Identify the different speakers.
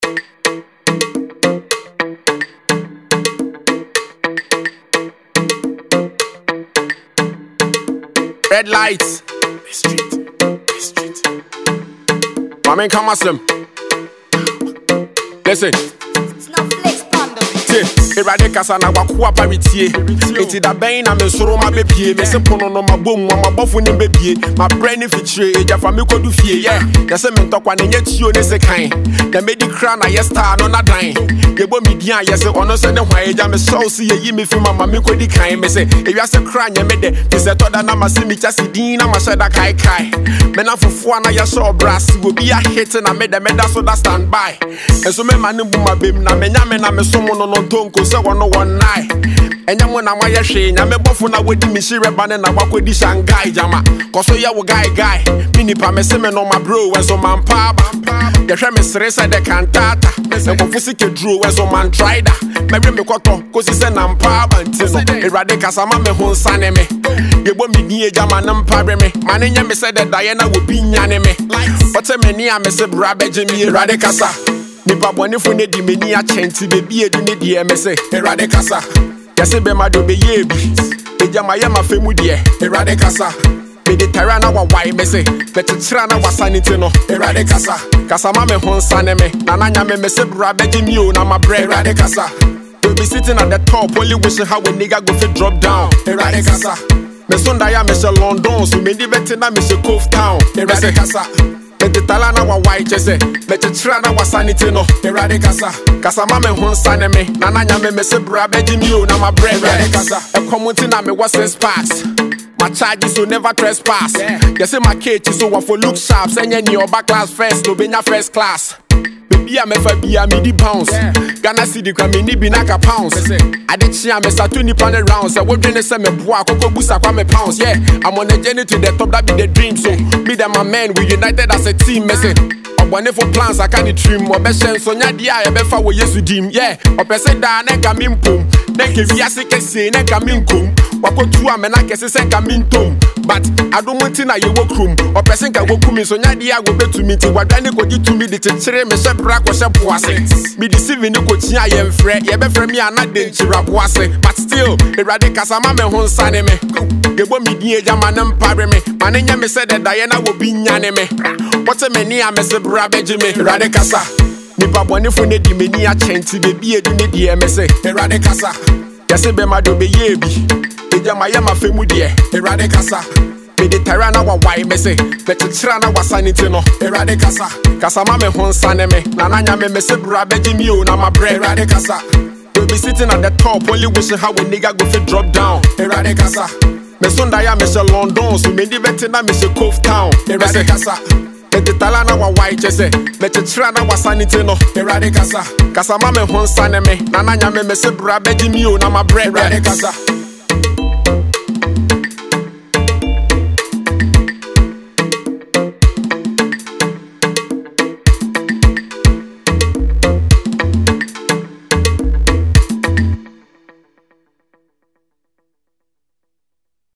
Speaker 1: Red lights. My man come asem. Listen. Erade kasa na wakua paritie. Enti da ben na me soro ma bepie. Me se pono no ma bom ma bofo ni bebie. Ma brain fitire eja fa me kodu fie. Yeah. Ya se me ntokwa na nya tuo ne se kan. Na me di kra na yes star no na dan. Ye bo mi dia ye se ono se ne hwan eja me so se ye yi me fi mama me kodi kan. Me se ewia se kra nya me de. Me se toda na ma se mi chasi din na ma sheda kai kai. Me na fofo na ya so brass go bi a hit na me de me da so da stand by. Enso me ma ne bu ma bem na me nya me na me so mo no no tonko se wono one night. Enya mo na moye hwe nya me bofo na wodi mi shire bane na wakodi Shanghai jama. Koso ye wo guy mini pa me se me no ma bro when so man pa ba. Ye hwe me sere se de kantata. Se ko fusi ke dro when so man trider. Me bre me koto kosi se na mpa ba ntino. Erade kasa ma me ho nsane me. Ye bo mi die jama na mpa bre me. Mane nya me se de daye na wo bi nyane me. Ote me ni a me se bra beje mi erade kasa. Nipa boni fu ne di meni a chenti bebi edu ne di emese erade kasa yase be ma do be ye bi eja ma ye ma femu die erade kasa me de tara na wa wai mese be tira na wasanite no erade kasa kasa ma me ho nsane me na nya me mese bra beji mi o na ma bre erade kasa we be sitting at the top only wishing how a nigga go fit drop down erade kasa me sonda ya me se London so me di beti na me se Cove Town erade kasa Mete tala na wa wai chese Mete chira na wa sanite no erade kasa Kasa ma me ho nsane me na nya me se bra beji mi o na ma bre erade kasa E komunti na me was pass. My charges so never trespass. You say my cage so one for look sharp. Send you your back class first to be your first class. Baby I'm a be a midi pounds. Ghana city kwa mini bi naka pounds. I did see I'm a satuni pan around. So what do say me boy koko busa kwa me pounds. Yeah, I'm on a journey to the top, that be the dream. So me and my men we united as a team. Wonderful plans I can't trim or best chance on your dia befa we yesu dim. Yeah, or person da na kamimpum. Neke viase kese na kaminkum. Wako tu amena kese se kamintum. But I don't want na you work room. Or person ka work room so nya dia go betu me ti wadane ko di to me de chire me se bra ko se boase. Me deceiving ko tia ye mfre ye be frɛ me ana de nchira boase. But still erade kasa ma me ho nsane me. Gebo me di eja ma na mpare me. Mane nya me se de da ye na wo bi nyane me. What a many a mess beji me erade kasa nipa boni fu ne di meni a chenti bebi edu ne di emese erade kasa yase be ma do be ye bi eja ma ye ma femu die erade kasa me de tara na wa wai mese beti chira na wasanite no erade kasa kasa ma me ho nsane me na nya me mese bra beji mi o na ma bre erade kasa we be sitting at the top only wishing how a nigga go fit drop down erade kasa me sonda ya me se London so me di beti na me se Cove Town erade kasa Mete tala na wa wai chese Mete chira na wa sanite no erade kasa Kasa ma me ho nsane me na nya me se bra beji mi o na ma bre erade kasa